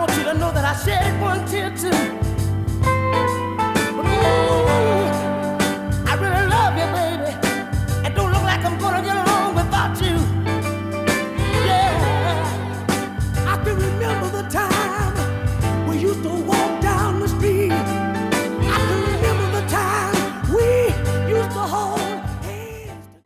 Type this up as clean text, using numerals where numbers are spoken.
want you to know that I shed one tear too.